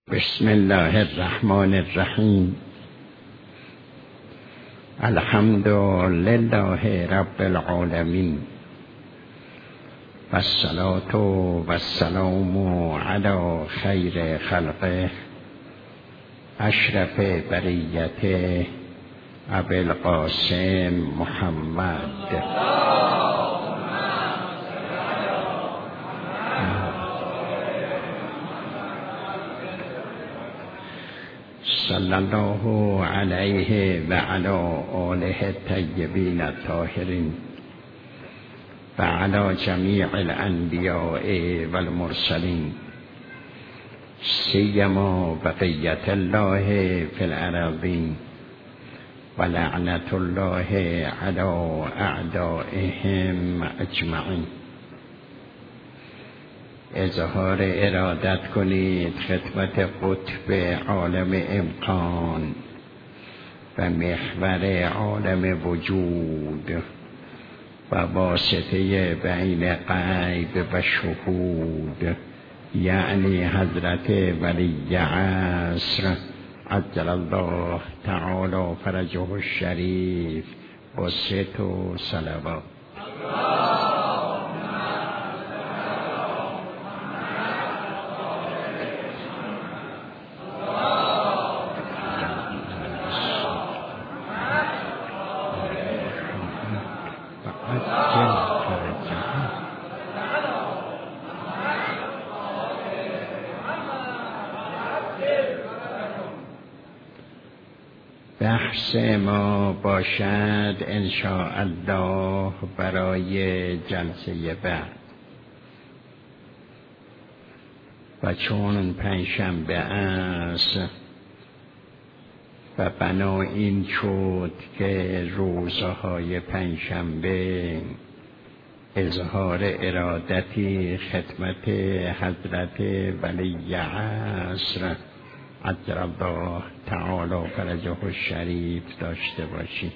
بسم الله الرحمن الرحیم. الحمد لله رب العالمین و الصلاة و السلام علی خیر خلقه اشرف بریته ابی القاسم محمد صلی الله علیه و علی آله الطیبین الطاهرین و علی جمیع الانبیاء و المرسلین سیما بقیت الله فی الارضین و لعنت الله علی اعدائهم اجمعین. اظهار ارادت کنید خدمت قطب عالم امکان و محور عالم وجود و واسطه بین غیب و شهود، یعنی حضرت ولی عصر عجل الله تعالی فرجه الشریف و ست و صلوات. بحث ما باشد ان شاء الله برای جلسه بعد و چون پنجشنبه است و بنابراین شد که روزهای پنجشنبه اظهار ارادتی خدمت حضرت ولی عصر عجل الله تعالی فرجه الشریف داشته باشیم.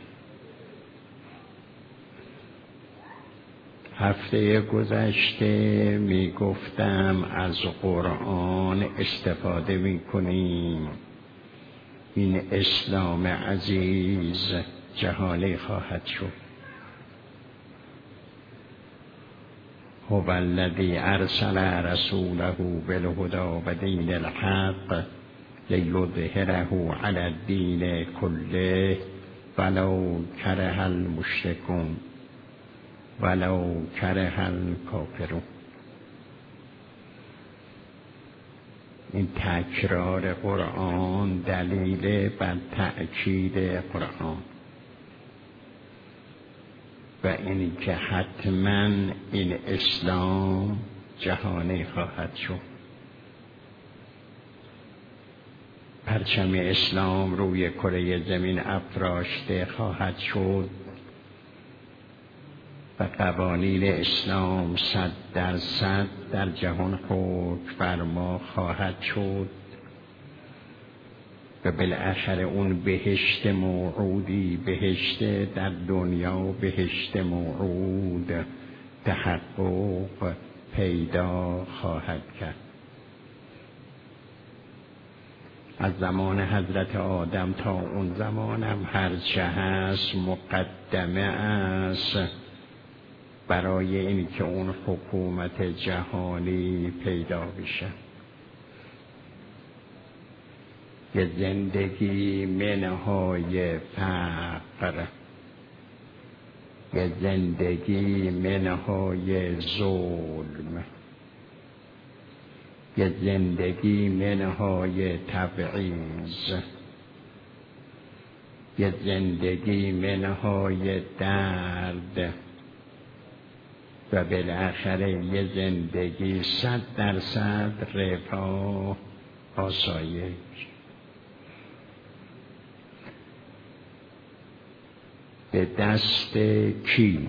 هفته گذشته می گفتم از قرآن استفاده می کنیم، این اسلام عزیز جهانی خواهد شد. هو الذی ارسل رسوله بالهدی و دین الحق لیظهره علی الدین کله ولو کره المشرکون ولو کره الکافرون. این تکرار قرآن دلیل بر تأکید قرآن و این که حتما این اسلام جهانی خواهد شد. پرچم اسلام روی کره زمین افراشته خواهد شد و قوانین اسلام 100% در جهان حکم فرما خواهد شد و بالاخره اون بهشت موعودی، بهشت در دنیا و بهشت موعود تحقق پیدا خواهد کرد. از زمان حضرت آدم تا اون زمانم هرچه هست مقدمه است برای این که اون حکومت جهانی پیدا بشه. یه زندگی منهای فقر، یه زندگی منهای ظلم، یه زندگی منهای تبعیض، یه زندگی منهای درد و بالاخره یه زندگی 100% رفاه آسایش. به دست کی؟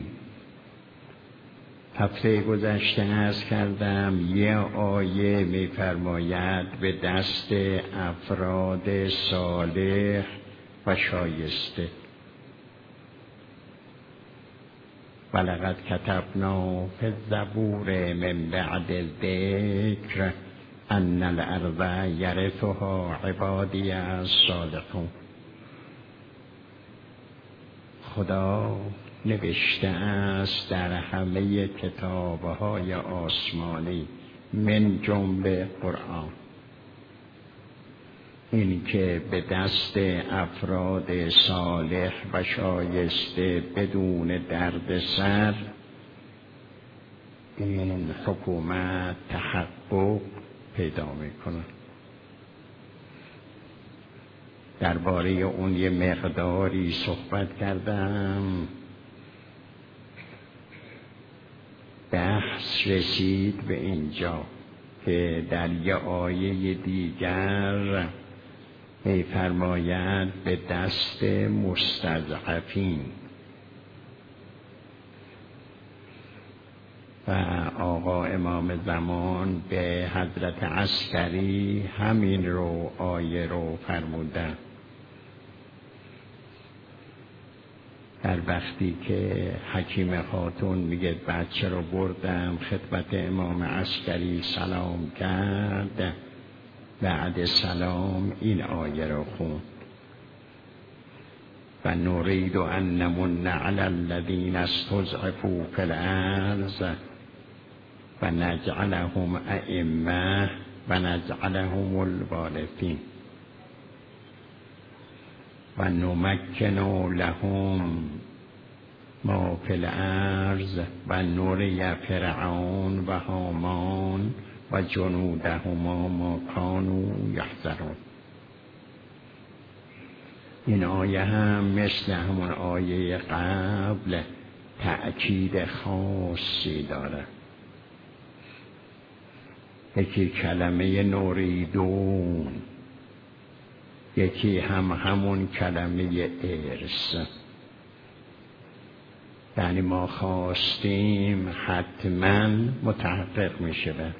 هفته گذشته عرض کردم یه آیه می‌فرماید به دست افراد صالح و شایسته. ولقد کتبنا فی الزبور من بعد الذکر ان الارض یرثها عبادی الصالحون. خدا نوشته است در همه کتاب‌های آسمانی من جمله قرآن این که به دست افراد صالح و شایسته بدون دردسر این حکومت تحقق پیدا میکنه. درباره اون یه مقداری صحبت کردم. بحث رسید به اینجا که در یه آیه دیگر می‌فرماید به دست مستضعفین و آقا امام زمان به حضرت عسکری همین رو آیه رو فرمودن. در وقتی که حکیم خاتون میگه بچه رو بردم خدمت امام عسکری سلام کرد، بعد سلام این آیه رو خوند و نريد ان نمن على الذين استضعفوا في الارض و نجعلهم ائمه و نجعلهم الوارثین و نمکن لهم ما فی الارض و نری فرعون و هامان و جنودهما ما کانوا یحذرون. این آیه هم مثل همون آیه قبل تأکید خاصی داره. یکی کلمه نوریدون، یکی همون کلمه ارث. یعنی ما خواستیم حتما متحقق می شود.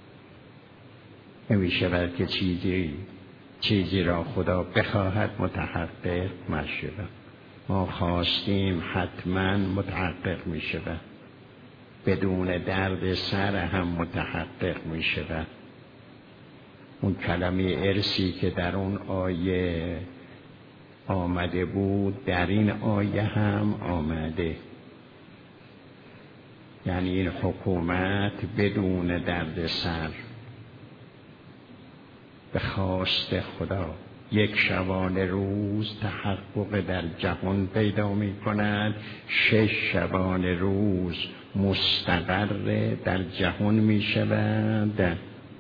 نمی شود که چیزی را خدا بخواهد متحقق نشود. ما خواستیم حتما متحقق می شود. بدون درد سر هم متحقق می شود. اون کلمه ارثی که در اون آیه آمده بود در این آیه هم آمده. یعنی این حکومت بدون درد سر به خواست خدا یک شبانه روز تحقق در جهان پیدا می کند، 6 شبانه روز مستقر در جهان می شود.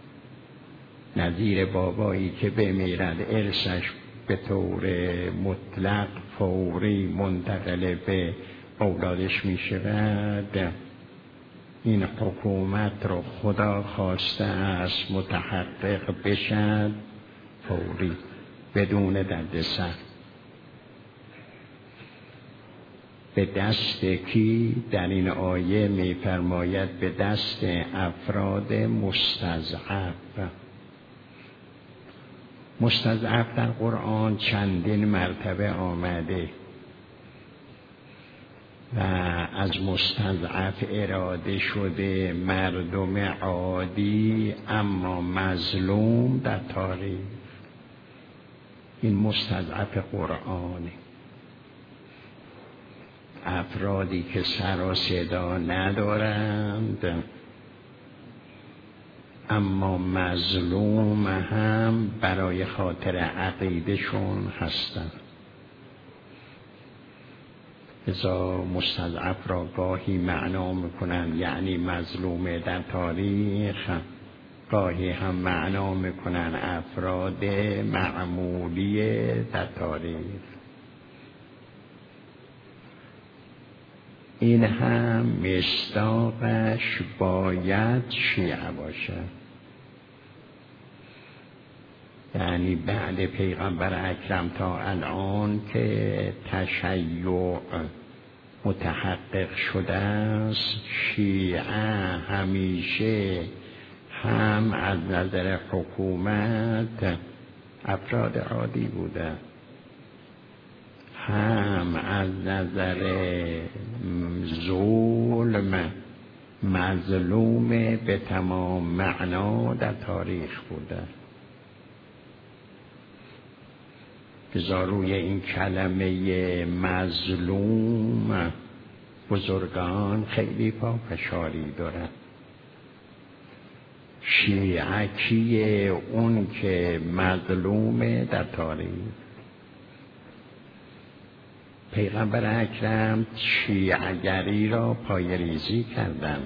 نظیر بابایی که بمیرد ارثش به طور مطلق فوری منتقل به اولادش می شود. این حکومت رو خدا خواسته است متحقق بشد فوری بدون دردسر. به دست کی؟ در این آیه می فرماید به دست افراد مستضعف. مستضعف در قرآن چندین مرتبه آمده و از مستضعف اراده شده مردم عادی اما مظلوم در تاریخ. این مستضعف قرآنی، افرادی که سر و صدا ندارند اما مظلوم هم برای خاطر عقیدشون هستند. ازا مستضعف را گاهی معنا میکنن یعنی مظلوم در تاریخ، گاهی هم معنا میکنن افراد معمولی در تاریخ. این هم مصداقش باید شیعه باشد. یعنی بعد پیغمبر اکرم تا الان که تشیع متحقق شده است، شیعه همیشه هم از نظر حکومت افراد عادی بوده، هم از نظر ظلم مظلوم به تمام معنا در تاریخ بوده. بذار روی این کلمه مظلوم بزرگان خیلی پافشاری دارن. شیعه اون که مظلومه در تاریخ. پیغمبر اکرم شیعه‌گری را پایه‌ریزی کردند.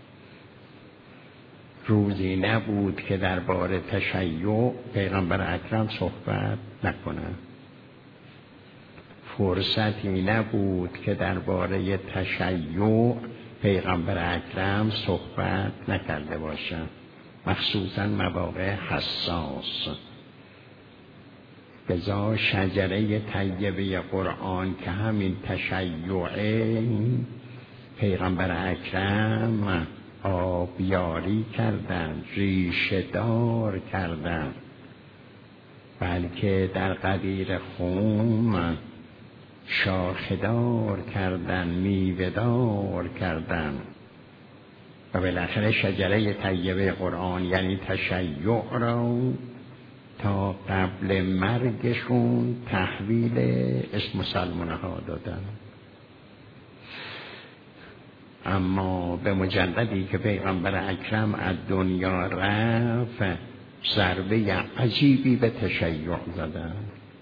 روزی نبود که درباره تشیع پیغمبر اکرم صحبت نکنند. فرصتی نبود که درباره تشیع پیغمبر اکرم صحبت نکرده باشند، مخصوصا مواقع حساس. لذا شجره طیبه قرآن که همین تشیعه، پیغمبر اکرم آبیاری کردند، ریشه دار کردند، بلکه در قدیر خون شاخدار کردند، میوه‌دار کردند و بالاخره شجره طیبه قرآن یعنی تشیع را تا قبل مرگشون تحویل اسم مسلمانه ها دادن. اما به مجردی که پیغمبر اکرم از دنیا رفت ضربه عجیبی به تشیع زدن.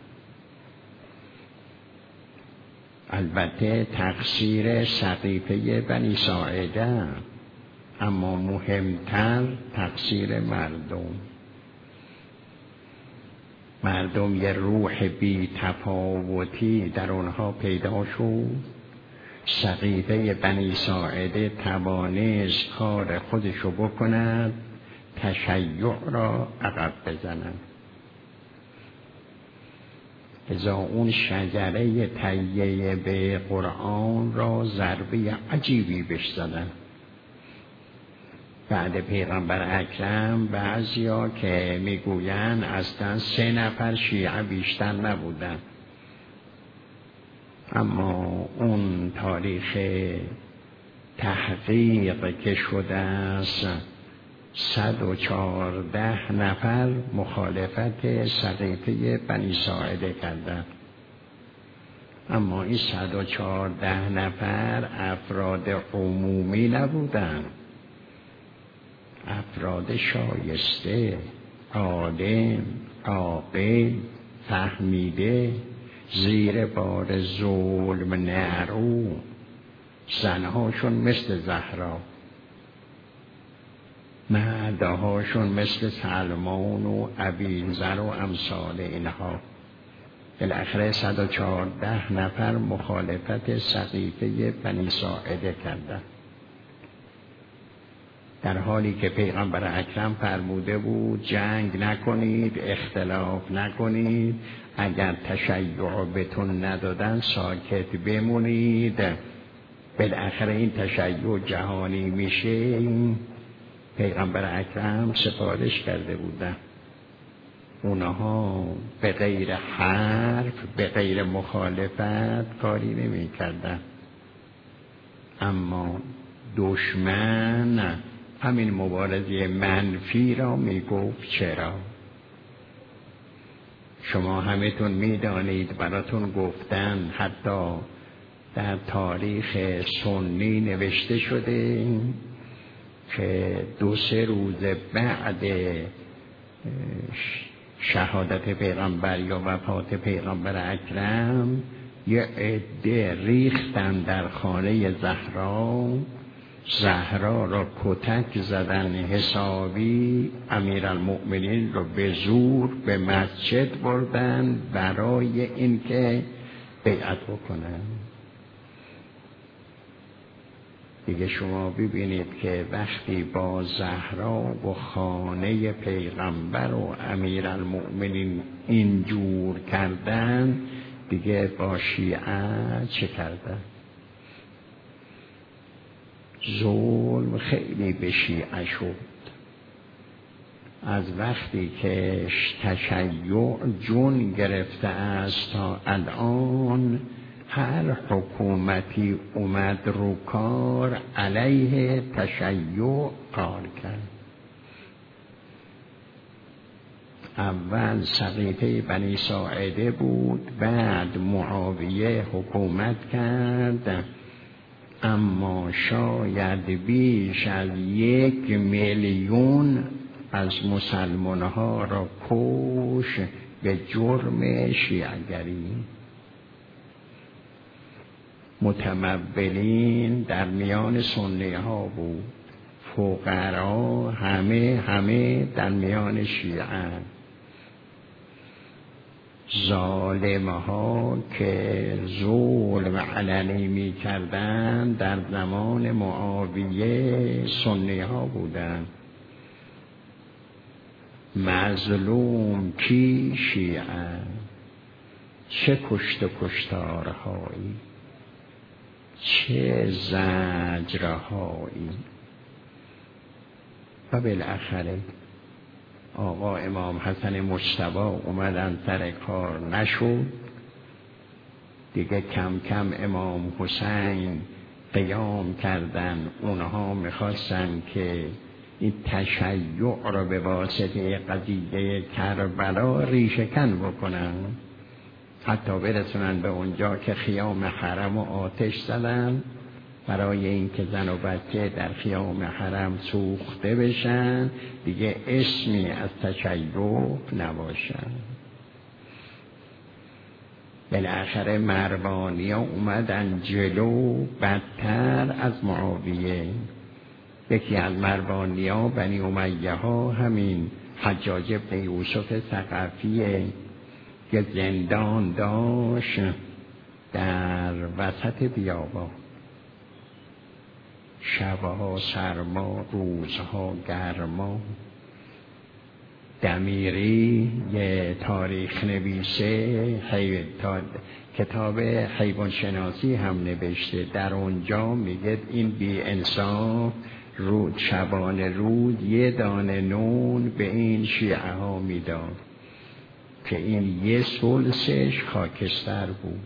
البته تقصیر سقیفه بنی ساعده، اما مهمتر تقصیر مردم یه روح بی تفاوتی در اونها پیدا شد. سقیفه بنی ساعده توانست کار خودشو بکند، تشیع را عقب بزند. ازا اون شجره طیبه قرآن را ضربه عجیبی بهش زدن. بعد پیغمبر اکرم بعضیا که میگوین اصلا 3 نفر شیعه بیشتر نبودن، اما اون تاریخ تحقیق که شده است 114 نفر مخالفت سقیفه بنی ساعده کردند. اما این 114 نفر افراد عمومی نبودند، افراد شایسته، عالم، عاقل، فهمیده، زیر بار ظلم نرو. زنهاشون مثل زهرا، مردهاشون مثل سلمان و ابیذر و امثال اینها. بالاخره 114 نفر مخالفت سقیفه بنی ساعده کردند، در حالی که پیغمبر اکرم فرموده بود جنگ نکنید، اختلاف نکنید، اگر تشیع بهتون ندادن ساکت بمونید، بالاخره این تشیع جهانی میشه. پیغمبر اکرم سفارش کرده بودن، اونها به غیر حرف، به غیر مخالفت کاری نمی کردن. اما دشمن همین مبارزه منفی را می گفت چرا؟ شما همتون می دانید، براتون گفتن، حتی در تاریخ سنی نوشته شده که 2-3 روز بعد شهادت پیغمبر یا وفات پیغمبر اکرم یه عده ریختن در خانه زهرا را کتک زدن حسابی. امیرالمؤمنین رو به زور به مسجد بردن برای اینکه بیعت بکنن. دیگه شما ببینید که وقتی با زهرا و خانه پیغمبر و امیرالمؤمنین اینجور کردن، دیگه با شیعه چه کردن؟ ظلم خیلی به شیعه شد. از وقتی که تشیع جون گرفته است تا الان هر حکومتی اومد رو کار علیه تشیع کار کرد. اول سقیفه بنی ساعده بود، بعد معاویه حکومت کرد، اما شاید بیش از 1 میلیون از مسلمان ها را کش به جرم شیعگری. متمولین در میان سنی ها بود، فقرا همه در میان شیعه. ظالم ها که ظلم علنی می کردن در زمان معاویه سنی ها بودن. مظلوم کی؟ شیعه. چه کشت و کشتارهایی، چه زجرهایی. و بالاخره آقا امام حسن مجتبی اومدن سر کار، نشد دیگه. کم کم امام حسین قیام کردن. اونها میخواستن که این تشیع را به واسطه قضیه کربلا ریشه‌کن بکنن، حتی برسونن به اونجا که خیام حرم و آتش زدن برای اینکه زن و بچه در خیام حرم سوخته بشن، دیگه اسمی از تشیع نباشن. بالاخره مروانی ها اومدن جلو، بدتر از معاویه. یکی از مروانی ها بنی امیه ها همین حجاج بن یوسف ثقفیه که زندان داشت در وسط بیابان. شبها سرما، روزها گرما. دمیری یه تاریخ نویسه کتاب حیوان شناسی هم نوشته، در اونجا میگه این بی انصاف شبان روز 1 دانه نون به این شیعه ها میداد که این 1/3 خاکستر بود.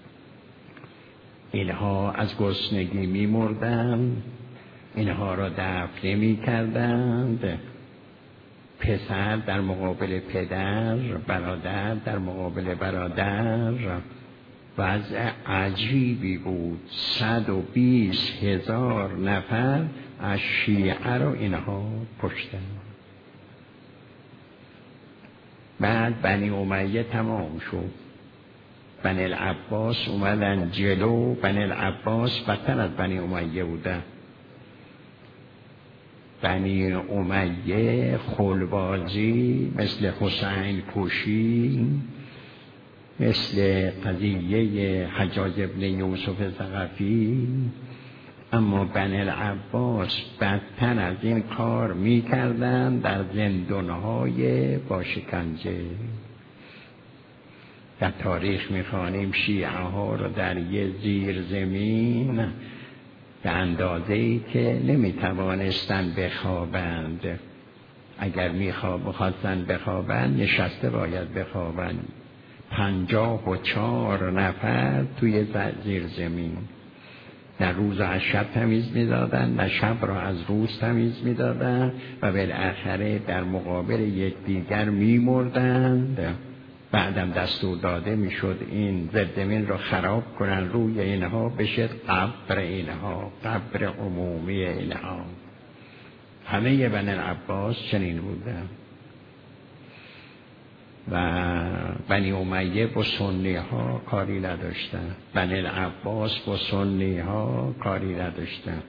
اینها از گرسنگی می‌مردند، اینها را دفن نمی‌کردند. پسر در مقابل پدر، برادر در مقابل برادر. وضع عجیبی بود. 120,000 نفر از شیعه را اینها کشتند. بعد بنی امیه تمام شد. بنی العباس اومدن جلو. بنی العباس بدتر از بنی امیه بودن. بنی امیه خلبازی، مثل حسین کشی، مثل قضیه حجاج بن یوسف ثقفی. اما بنی العباس بدتر از این کار میکردن، در زندانهای با شکنجه. در تاریخ میخوانیم شیعه ها را در یه زیر زمین به اندازه‌ای که نمیتوانستن بخوابند. اگر میخواستن بخوابند نشسته باید بخوابند. 54 نفر توی زیر زمین. نه روز از شب تمیز میدادن، نه شب را از روز تمیز میدادن و بالاخره در مقابل یکدیگر میمردند. بعدم دستور داده میشد این زمین را خراب کنن، روی اینها بشه قبر اینها، قبر عمومی اینها. همه بنی العباس چنین بودن. و بنی امیه با سنی ها کاری نداشتن، بنی العباس با سنی ها کاری نداشتن،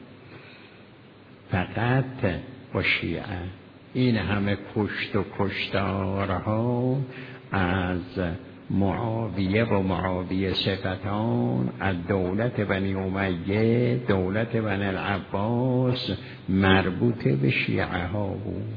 فقط با شیعه. این همه کشت و کشتارها از معاویه و معاویه صفتان، از دولت بنی امیه، دولت بنی العباس مربوط به شیعه ها بود.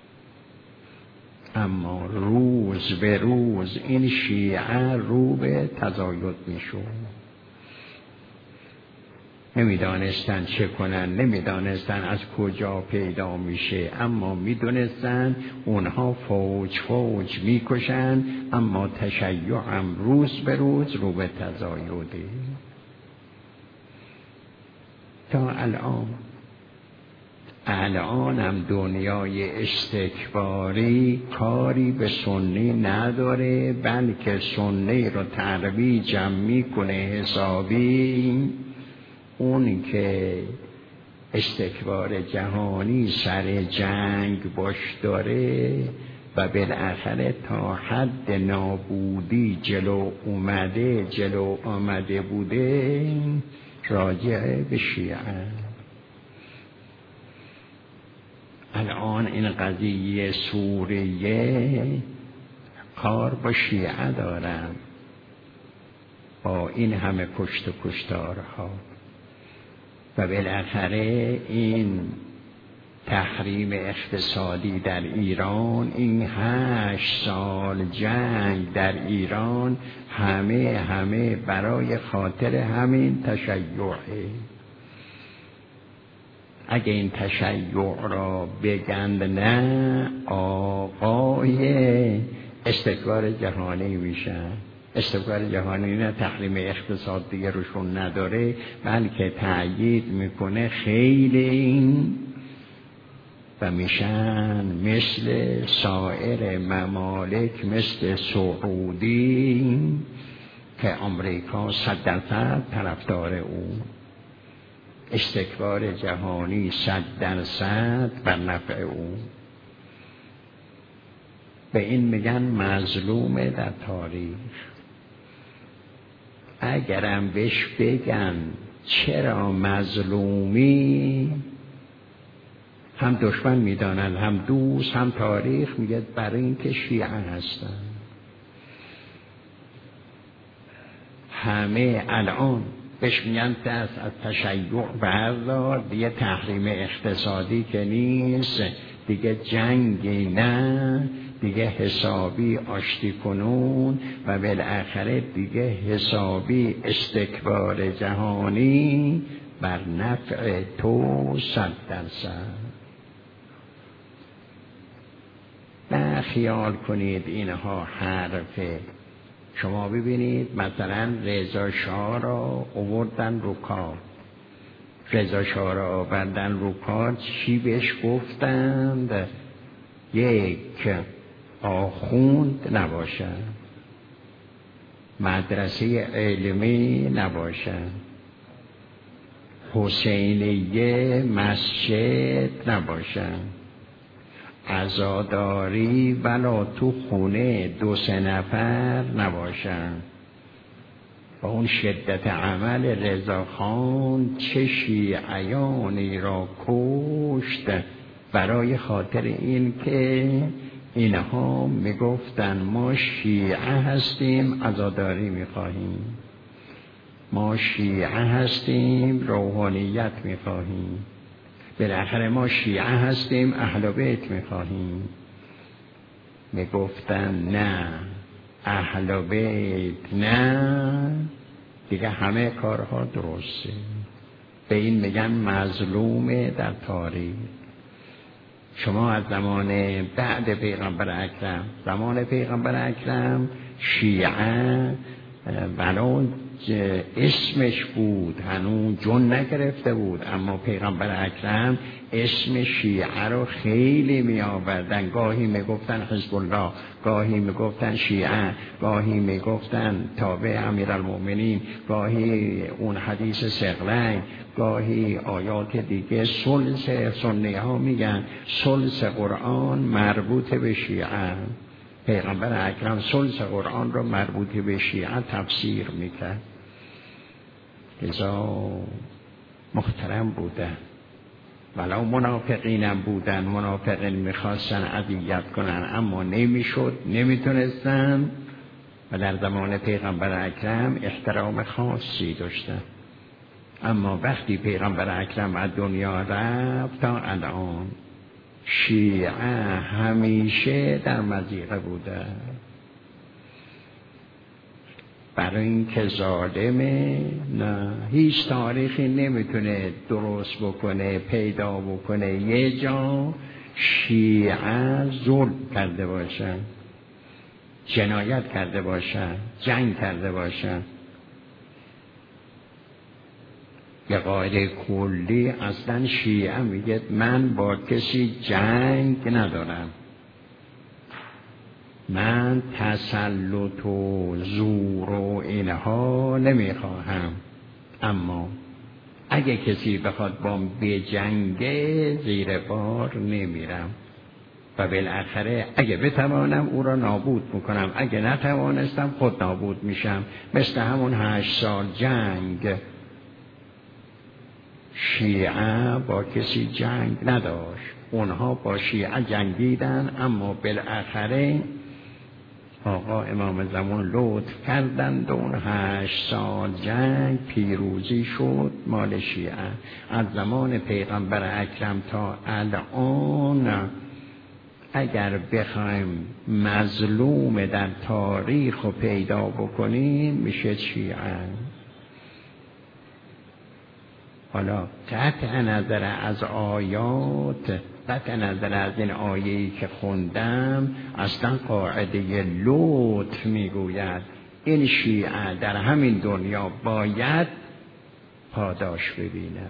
اما روز به روز این شیعه رو به تزاید می شد. نمیدانستن چه کنن، نمیدانستن از کجا پیدا میشه، اما میدونستن اونها فوج فوج میکشن، اما تشیعم روز به روز رو به تزایده. تا الان هم دنیای استکباری کاری به سنی نداره، بلکه سنی رو ترویجم میکنه حسابی. اون که استکبار جهانی سر جنگ باش داره و بالاخره تا حد نابودی جلو آمده بوده، راجع به شیعه. الان این قضیه سوریه کار با شیعه دارن، با این همه کشت و کشتارها. و بالاخره این تحریم اقتصادی در ایران، این 8 سال جنگ در ایران، همه برای خاطر همین تشیعه. اگه این تشیع را بگند نه، آقای استکبار جهانی میشن. استکبار جهانی نه تحریم اقتصاد دیگه روشون نداره، بلکه تأیید میکنه خیلی این و میشن مثل سایر ممالک، مثل سعودی که آمریکا 100% طرفدار او. استکبار جهانی 100% بر نفع او. به این میگن مظلوم در تاریخ. اگرم بهش بگن چرا مظلومی، هم دشمن میدانن، هم دوست، هم تاریخ میگه برای این که شیعه هستن. همه الان بهش میگن دست از تشیع بردار، دیگه تحریم اقتصادی که نیست، دیگه جنگی نه، دیگه حسابی آشتی کنون و بالاخره دیگه حسابی استکبار جهانی بر نفع تو 100%. نه خیال کنید اینها حرفه. شما ببینید مثلا رضا شاه را آوردن رو کار. رضا شاه را آوردن رو کار، چی بهش گفتند؟ یک آخوند نباشد، مدرسه علمی نباشد، حسینیه مسجد نباشد، عزاداری ولا تو خونه 2-3 نفر نباشن. با اون شدت عمل رضاخان چه شیعیانی را کشت برای خاطر این که اینها میگفتن ما شیعه هستیم عزاداری میخواهیم، ما شیعه هستیم روحانیت میخواهیم، بالاخره ما شیعه هستیم اهل بیت میخواهیم. میگفتن نه اهل بیت نه، دیگه همه کارها درسته. به این میگن مظلوم در تاریخ. شما از زمان بعد پیغمبر اکرم، زمان پیغمبر اکرم شیعه ولو اسمش بود هنوز جون نگرفته بود، اما پیغمبر اکرم اسم شیعه رو خیلی می آوردن. گاهی می گفتن حزب الله، گاهی می گفتن شیعه، گاهی می گفتن تابع امیرالمؤمنین، گاهی اون حدیث ثقلین، گاهی آیات دیگه. ثلث سنی ها میگن ثلث قرآن مربوط به شیعه. پیغمبر اکرم ثلث قرآن رو مربوط به شیعه تفسیر میکرد. لذا محترم بودن، ولو منافقینم بودن، منافقین میخواستن اذیت کنن اما نمیشد، نمیتونستن. و در زمان پیغمبر اکرم احترام خاصی داشتن. اما وقتی پیغمبر اکرم از دنیا رفت تا الان شیعه همیشه در مضیقه بوده. برای اینکه ظالمه. نه، هیچ تاریخی نمیتونه درست بکنه پیدا بکنه یه جا شیعه ظلم کرده باشن، جنایت کرده باشن، جنگ کرده باشن. به قاعده کلی اصلا شیعه میگه من با کسی جنگ ندارم، من تسلط و زور و اینها نمیخواهم، اما اگه کسی بخواد با به جنگه زیر بار نمیرم و بالاخره اگه بتوانم او را نابود میکنم، اگه نتوانستم خود نابود میشم. مثل همون 8 سال جنگ، شیعه با کسی جنگ نداشت، اونها با شیعه جنگیدن، اما بالاخره آقا امام زمان لطف کردند و اون 8 سال جنگ پیروزی شد مال شیعه. از زمان پیغمبر اکرم تا الان اگر بخوایم مظلوم در تاریخ رو پیدا بکنیم میشه شیعه. حالا قطع نظر از آیات، قطع نظر از این آیه‌ای که خوندم، اصلا قاعده لطف میگوید این شیعه در همین دنیا باید پاداش ببینه.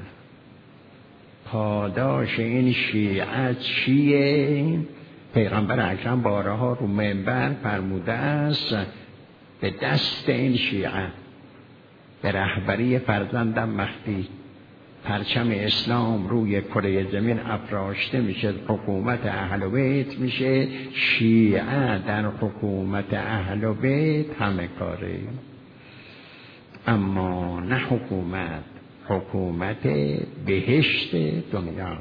پاداش این شیعه چیه؟ پیغمبر اکرم بارها رو منبر فرموده است به دست این شیعه، به رهبری فرزندم مهدی، پرچم اسلام روی کره زمین افراشته میشه، حکومت اهل بیت میشه. شیعه در حکومت اهل بیت همه کاره، اما نه حکومت بهشت دنیا،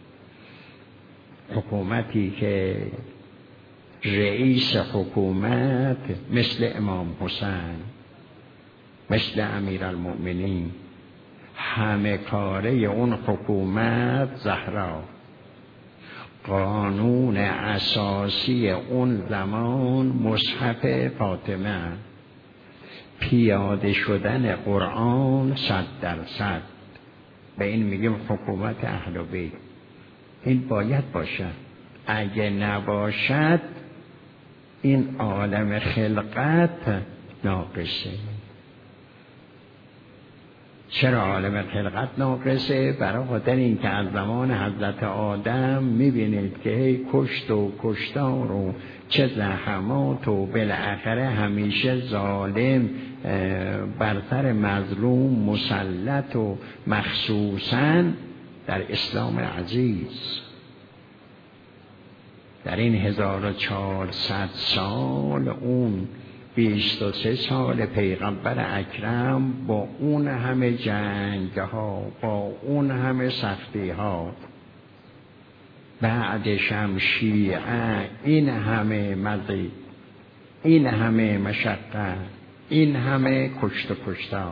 حکومتی که رئیس حکومت مثل امام حسین، مثل امیرالمؤمنین، همه کاره اون حکومت زهرا، قانون اساسی اون زمان مصحف فاطمه، پیاده شدن قرآن 100%. به این میگیم حکومت اهل بیت. این باید باشد، اگه نباشد این عالم خلقت ناقصه. چرا عالم خلقت ناقصه؟ برای خاطر این که از زمان حضرت آدم میبینید که هی کشت و کشتار و چه زحمات و بالاخره همیشه ظالم بر سر مظلوم مسلط، و مخصوصاً در اسلام عزیز در این 1400 سال، اون 23 سال پیغمبر اکرم، با اون همه جنگ ها، با اون همه سختی ها، بعدش هم شیعه این همه مزید، این همه مشقت، این همه کشت و کشتار.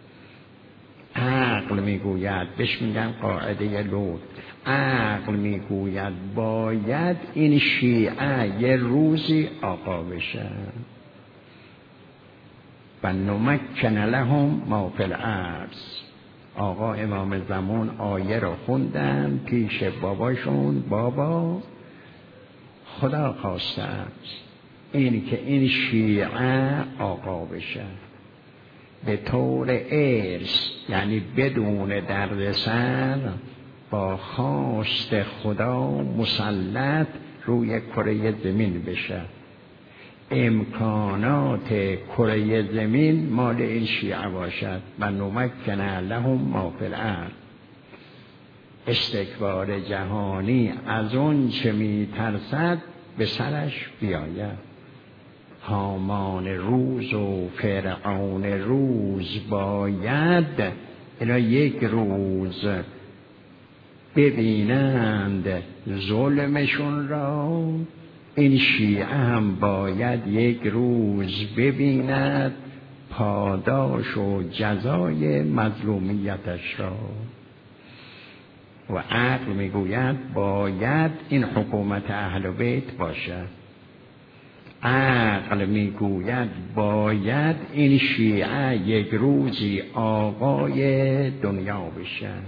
عقل میگوید، بهش میگن قاعده لطف، عقل میگوید باید این شیعه یه روزی آقا بشه. و نمکن لهم ما فی الارض. آقا امام زمان آیه رو خوندن پیش باباشون، بابا خدا خواسته است این که این شیعه آقا بشه به طور ارث، یعنی بدون دردسر، با خواست خدا مسلط روی کره زمین بشه. امکانات کره زمین مال این شیعه باشد. و نمکن لهم ما فی الارض. استکبار جهانی از اون چه می ترسد به سرش بیاید. هامان روز و فرعون روز باید اینا یک روز ببینند ظلمشون را. این شیعه هم باید یک روز ببیند پاداش و جزای مظلومیتش را. و عقل میگوید باید این حکومت اهل بیت باشد. عقل میگوید باید این شیعه یک روزی آقای دنیا بشن،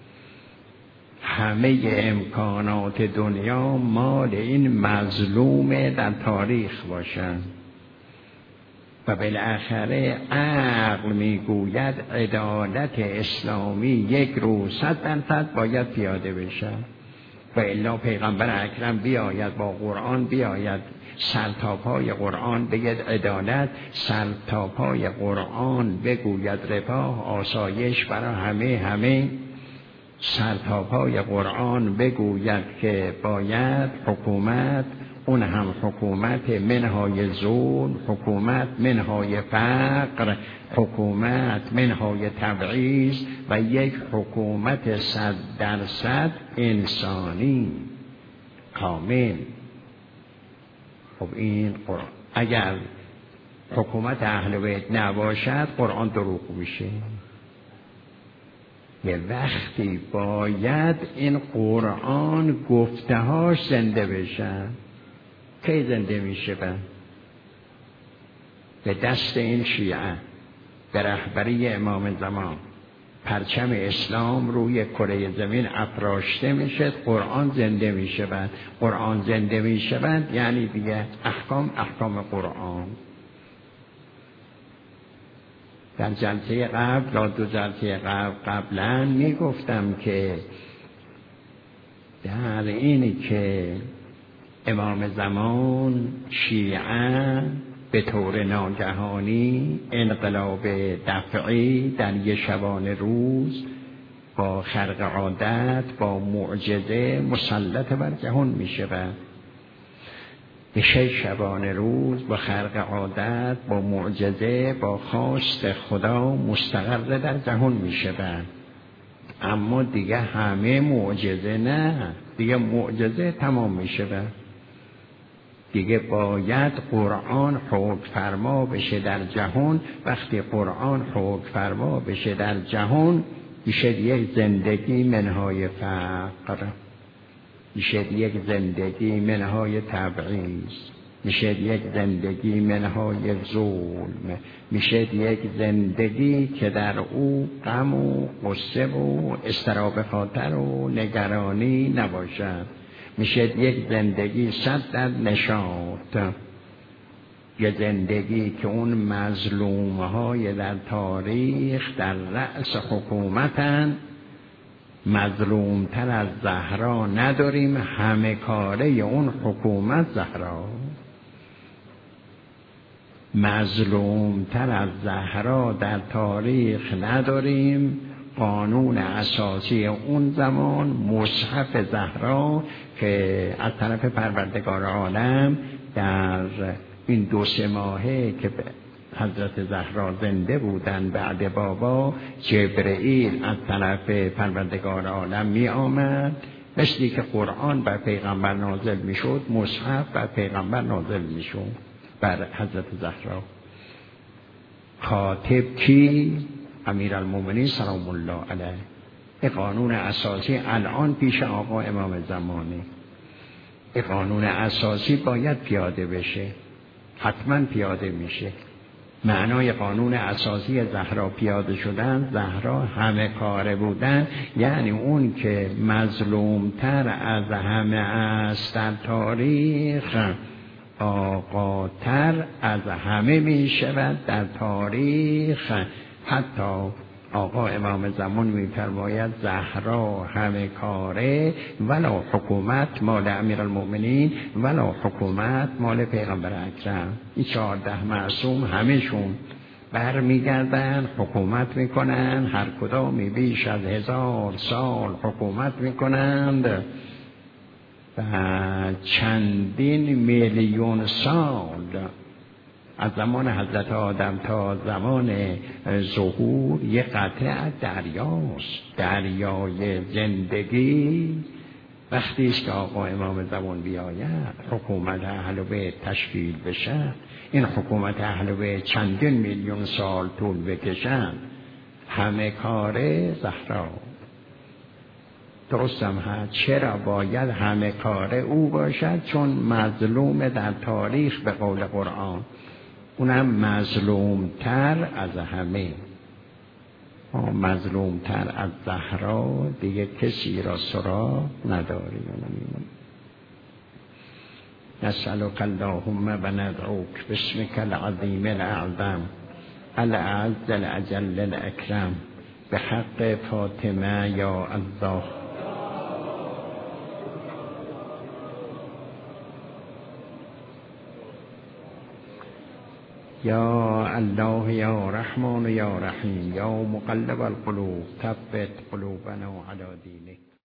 همه امکانات دنیا مال این مظلوم در تاریخ باشن. و بالاخره عقل میگوید عدالت اسلامی یک روز 100% باید پیاده بشه و الا پیغمبر اکرم بیاید با قرآن، بیاید سرتاپای قرآن بگید عدالت، سرتاپای قرآن بگوید رفاه آسایش برای همه، سرتاپای قرآن بگوید که باید حکومت، اون هم حکومت منهای ظلم، حکومت منهای فقر، حکومت منهای تبعیض و یک حکومت 100% انسانی کامل. خب این قرآن اگر حکومت اهل بیت نباشد قرآن دروغ میشه. یه وقتی باید این قرآن گفتهاش زنده بشن. کی زنده میشه؟ به دست این شیعه، به رهبری امام زمان، پرچم اسلام روی کره زمین افراشته میشه، قرآن زنده میشه. قرآن زنده میشه یعنی دیگه احکام قرآن. در جلسه قبل یا 2 جلسه قبلا میگفتم که در اینی که امام زمان شیعه به طور ناگهانی انقلاب دفعی در یه شبانه روز با خرق عادت، با معجزه مسلط بر جهان میشه و به 6 شبانه روز با خرق عادت، با معجزه، با خواست خدا مستقر در جهان میشه. اما دیگه همه معجزه نه، دیگه معجزه تمام میشه. دیگه باید قرآن حکم فرما بشه در جهان. وقتی قرآن حکم فرما بشه در جهان میشه یک زندگی منهای فقر، میشه یک زندگی منهای تبعیض، میشه یک زندگی منهای ظلم، میشه یک زندگی که در او غم و غصه و اضطراب خاطر و نگرانی نباشد، میشه یک زندگی 100% نشاط، یه زندگی که اون مظلومهای در تاریخ در رأس حکومتن. مظلومتر از زهرا نداریم، همه کاره اون حکومت زهرا. مظلومتر از زهرا در تاریخ نداریم. قانون اساسی اون زمان مصحف زهرا که از طرف پروردگار عالم در این 2-3 ماهه که حضرت زهرا زنده بودن بعد بابا، جبرئیل از طرف پروردگار عالم می آمد، مثلی که قرآن بر پیغمبر نازل می شد، مصحف بر پیغمبر نازل می شد بر حضرت زهرا. کاتب کی؟ امیرالمومنین سلام الله علیه. این قانون اساسی الان پیش آقا امام زمانی. این قانون اساسی باید پیاده بشه، حتما پیاده میشه. معنای قانون اساسی زهرا پیاده شدن، زهرا همه کاره بودن، یعنی اون که مظلومتر از همه است در تاریخ، آقاتر از همه می شود در تاریخ. حتی آقا امام زمان می فرماید زهرا همه کاره، ولا حکومت مال امیرالمومنین ولا حکومت مال پیغمبر اکرم. این 14 معصوم همشون برمیگردن حکومت میکنن، هر کدامی بیش از 1000 سال حکومت میکنند و چندین میلیون سال از زمان حضرت آدم تا زمان ظهور یه قطعه از دریاست، دریای زندگی. وقتی است که آقا امام زمان بیاید، حکومت اهل بیت تشکیل بشه، این حکومت اهل بیت چندین میلیون سال طول بکشن، همه کاره زهرا. درستم هست. چرا باید همه کار او باشد؟ چون مظلوم در تاریخ به قول قرآن، اونم مظلومتر از همه، مظلومتر از زهرا دیگه کسی را سراغ نداری. نسألك اللهم و ندعوک باسمك العظیم الاعظم الاعز الاجل الاکرم بحق فاطمه یا الله. یا الله یا رحمان یا رحیم یا مقلب القلوب ثبت قلوبنا علی دینک.